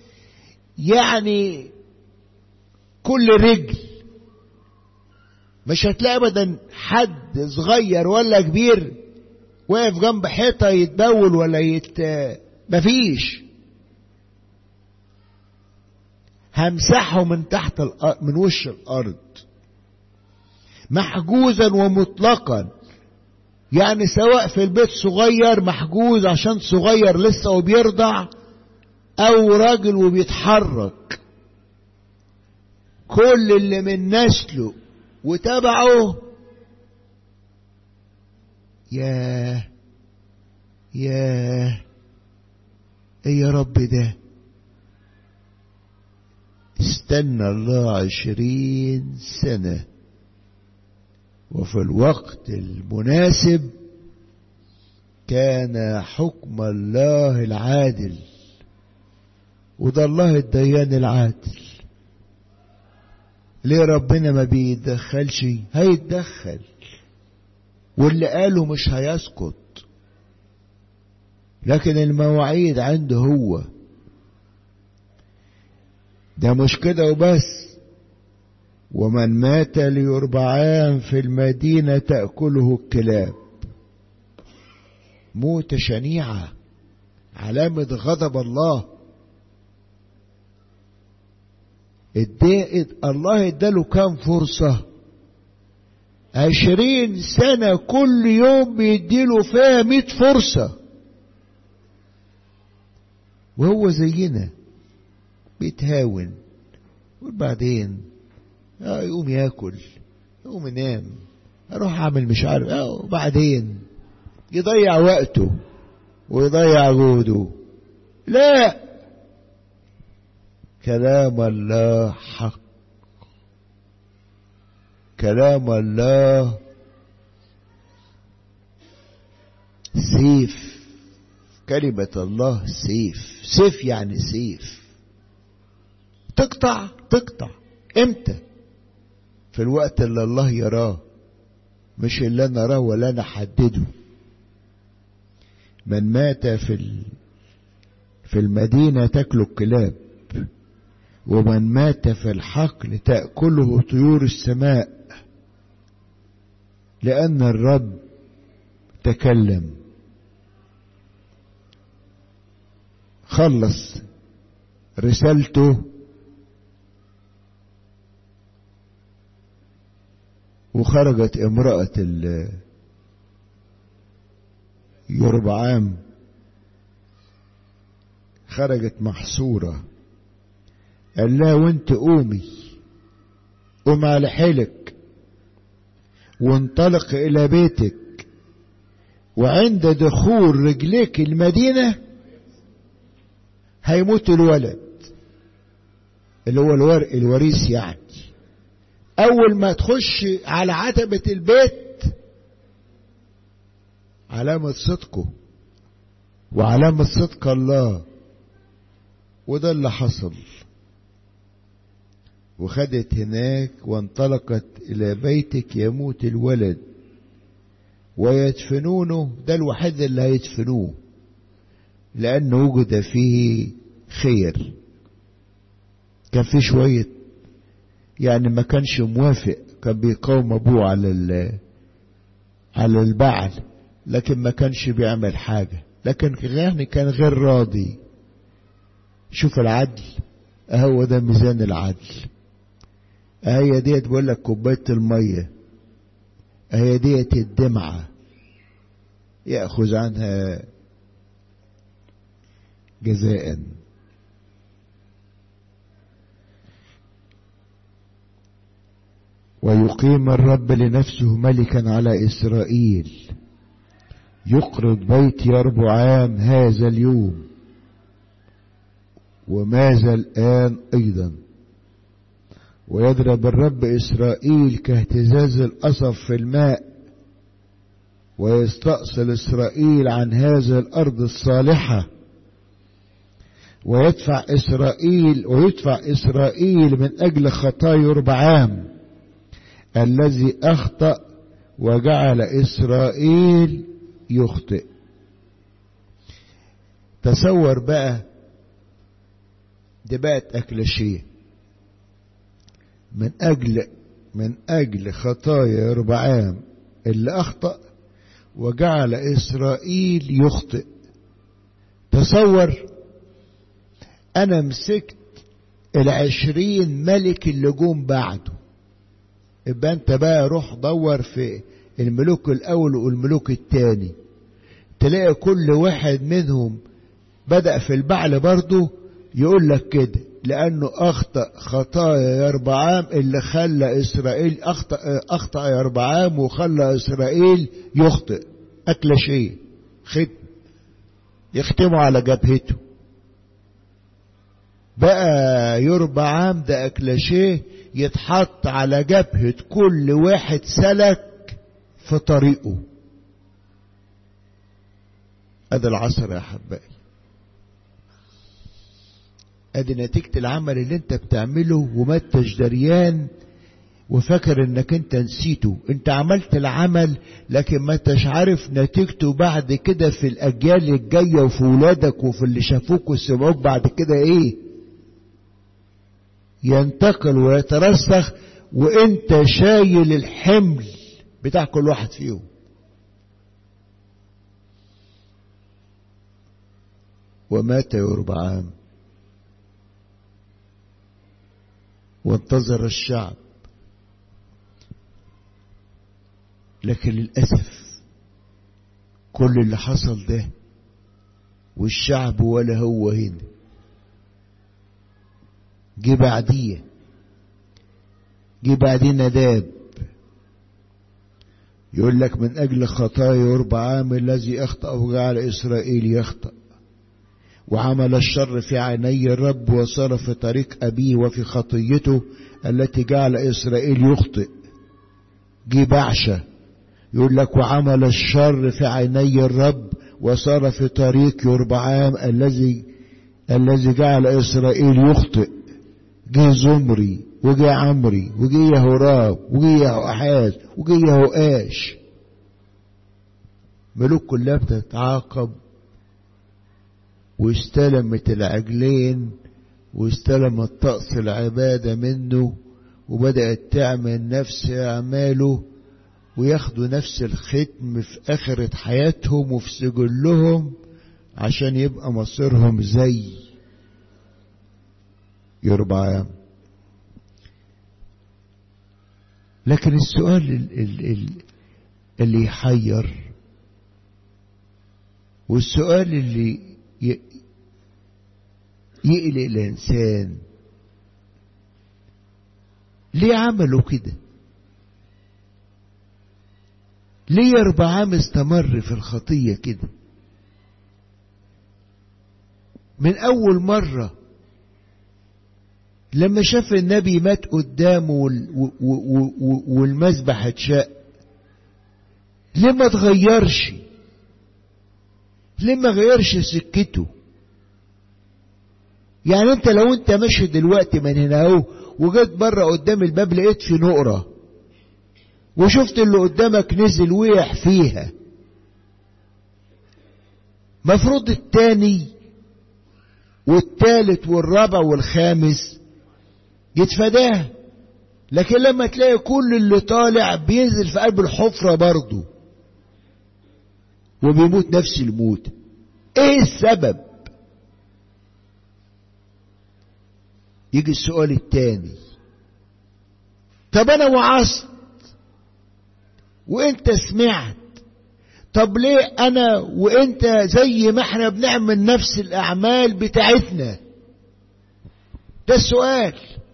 يعني كل رجل. مش هتلاقي ابدا حد صغير ولا كبير واقف جنب حيطة يتبول ولا مفيش. همسحه من تحت الأرض، من وش الأرض. محجوزا ومطلقا، يعني سواء في البيت صغير محجوز عشان صغير لسه وبيرضع، أو راجل وبيتحرك، كل اللي من نسله وتبعه. ياه ايه يا رب ده. استنى الله 20 سنة وفي الوقت المناسب كان حكم الله العادل. وده الله الديان العادل ليه ربنا ما بيتدخلش؟ هيتدخل، واللي قاله مش هيسقط، لكن المواعيد عنده هو. ده مش كده وبس، ومن مات ليربعام في المدينة تأكله الكلاب. موت شنيعة، علامة غضب الله. الله اداله كام فرصة؟ 20 سنة، كل يوم بيديله فيها 100 فرصة، وهو زينا بيتهاون. وبعدين يقوم ياكل، يقوم ينام، اروح اعمل مش عارف، وبعدين يضيع وقته ويضيع جهده. لا، كلام الله حق، كلام الله سيف، كلمة الله سيف. سيف يعني سيف، تقطع امتى؟ في الوقت اللي الله يراه، مش اللي انا اراه ولا انا احدده. من مات في المدينة تاكله الكلاب، ومن مات في الحقل تأكله طيور السماء، لأن الرب تكلم. خلص رسالته وخرجت امرأة يربعام، خرجت محصورة. قال لها وانت قومي على حيلك وانطلق الى بيتك، وعند دخول رجليك المدينة هيموت الولد اللي هو الوريث يعني. اول ما تخش على عتبة البيت علامة صدقه وعلامة صدق الله. وده اللي حصل. وخدت هناك وانطلقت الى بيتك يموت الولد ويدفنونه. ده الوحيد اللي هيدفنوه، لانه وجد فيه خير. كان فيه شوية يعني ما كانش موافق، كان بيقاوم ابوه على البعل، لكن ما كانش بيعمل حاجة، لكن يعني كان غير راضي. شوف العدل، اهو ده ميزان العدل. اهي ديت بقول لك كوباية المية، اهي ديت الدمعة يأخذ عنها جزاء. ويقيم الرب لنفسه ملكا على إسرائيل، يقرض بيت يربعام هذا اليوم وماذا الآن أيضا، ويضرب الرب إسرائيل كاهتزاز القصب في الماء، ويستأصل إسرائيل عن هذه الأرض الصالحة، ويدفع إسرائيل من أجل خطايا يربعام الذي أخطأ وجعل إسرائيل يخطئ. تصور بقى، دي بقت أكلاشيه. من أجل خطايا يربعام اللي أخطأ وجعل إسرائيل يخطئ. تصور أنا مسكت 20 ملك اللي جم بعده. يبقى أنت بقى روح دور في الملوك الأول والملوك الثاني، تلاقي كل واحد منهم بدأ في البعل برضه. يقول لك كده لأنه أخطأ خطايا يربعام اللي خلى إسرائيل أخطأ يربعام وخلى إسرائيل يخطئ. أكلاشيه ختم يختموا على جبهته. بقى يربعام ده أكلاشيه يتحط على جبهة كل واحد سلك في طريقه. ادي العصر يا حبائي، ادي نتيجة العمل اللي انت بتعمله وما انتش دريان وفاكر انك انت نسيته. انت عملت العمل لكن ما انتش عارف نتيجته بعد كده في الاجيال الجاية وفي ولادك وفي اللي شافوك وسمعوك بعد كده ايه. ينتقل ويترسخ وانت شايل الحمل بتاع كل واحد فيهم. ومات يربعام وانتظر الشعب، لكن للأسف كل اللي حصل ده والشعب ولا هو هنا. جه بعديه نداب يقول لك من أجل خطايا يربعام الذي أخطأ وجعل إسرائيل يخطأ وعمل الشر في عيني الرب وصار في طريق أبيه وفي خطيته التي جعل إسرائيل يخطئ. جه بعشة يقول لك وعمل الشر في عيني الرب وصار في طريق يربعام الذي جعل إسرائيل يخطئ. جه زمري وجه عمري وجه يهوراب وجه يهوأحاز وجه يهوآش. ملوك كلها بتتعاقب، واستلمت العجلين واستلمت طقس العبادة منه وبدأت تعمل نفس أعماله وياخدوا نفس الختم في آخرة حياتهم وفي سجلهم عشان يبقى مصيرهم زي يربعام. لكن السؤال اللي يحير والسؤال اللي يقلق الإنسان، ليه عملوا كده؟ ليه يربعام استمر في الخطية كده؟ من أول مرة لما شاف النبي مات قدامه والمذبح اتشق، ليه ما تغيرش؟ ليه ما غيرش سكته؟ يعني انت لو انت ماشي دلوقتي من هنا اهو وجيت بره قدام الباب لقيت في نقرة وشفت اللي قدامك نزل وقع فيها، مفروض التاني والتالت والرابع والخامس يتفاداها، لكن لما تلاقي كل اللي طالع بينزل في قلب الحفرة برضه وبيموت نفس الموت. ايه السبب؟ يجي السؤال التاني، طب انا وعظت وانت سمعت، طب ليه انا وانت زي ما احنا بنعمل نفس الاعمال بتاعتنا؟ ده السؤال.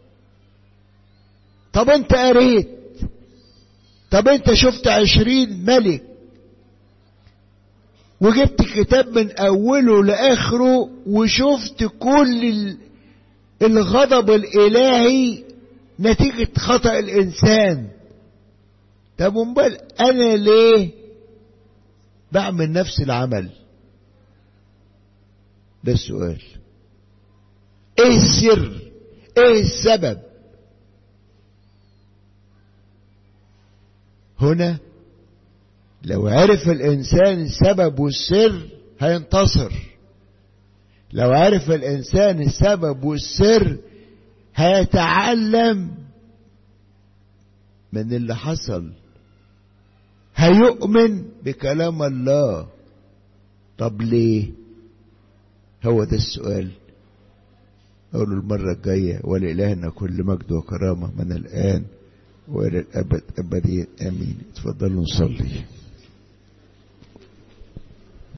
طب انت قريت، طب انت شفت 20 ملك وجبت كتاب من اوله لاخره وشفت كل الغضب الالهي نتيجة خطأ الانسان. طب امال انا ليه بعمل نفس العمل؟ ده السؤال. ايه السر؟ ايه السبب؟ هنا لو عرف الانسان السبب والسر هينتصر. لو عرف الانسان السبب والسر هيتعلم من اللي حصل، هيؤمن بكلام الله. طب ليه؟ هو ده السؤال. أقول المرة الجاية ولإلهنا كل مجد وكرامة من الآن وإلى الأبد أبدين آمين. اتفضلوا نصلي.